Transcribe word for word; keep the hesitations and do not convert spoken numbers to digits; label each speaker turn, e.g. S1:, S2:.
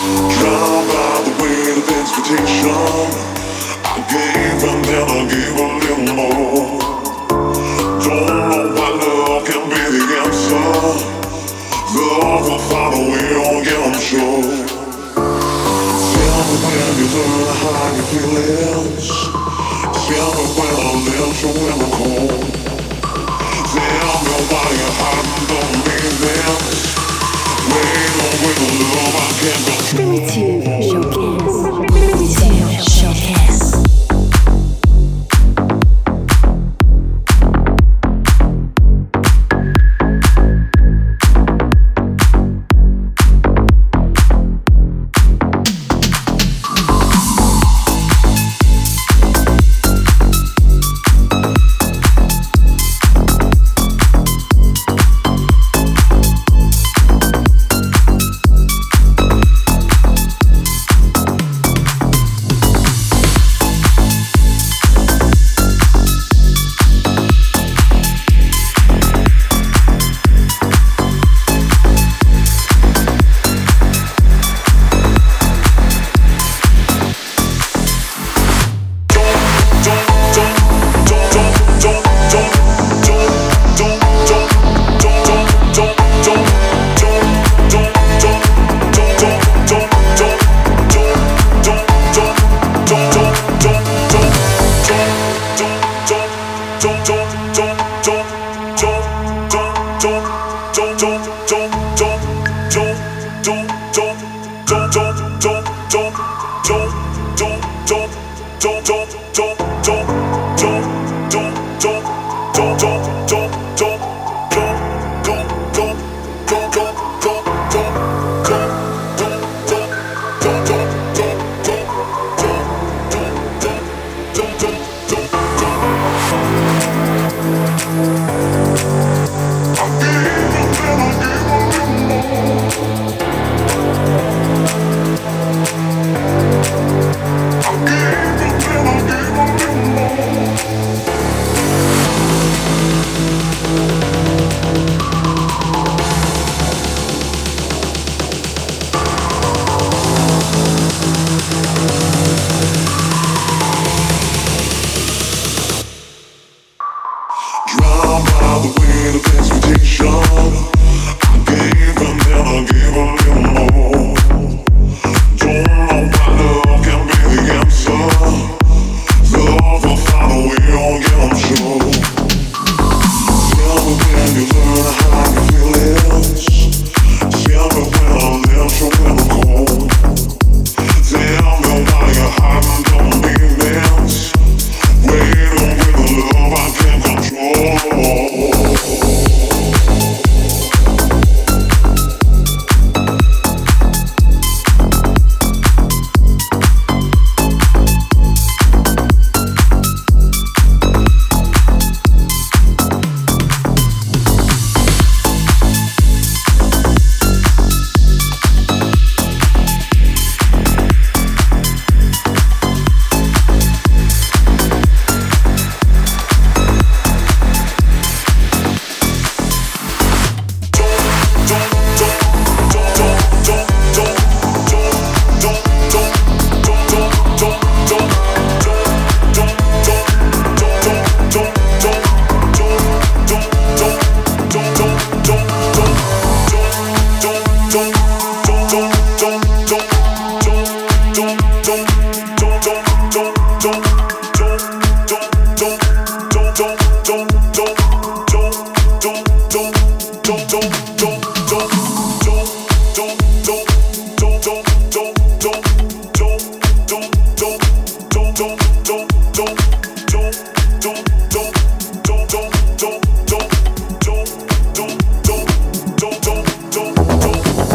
S1: Drowned by the weight of expectation. I gave and then I gave a little more. Don't know why love can be the answer. Love will find a way, oh yeah, I'm sure. Tell me when you learn to hide your feelings. Tell me when I left you in the cold. Tell me why you're hiding, don't mean this. Wait, oh, wait, oh, love, I can't control.
S2: Primitive Showcase. Primitive Showcase.
S1: Don't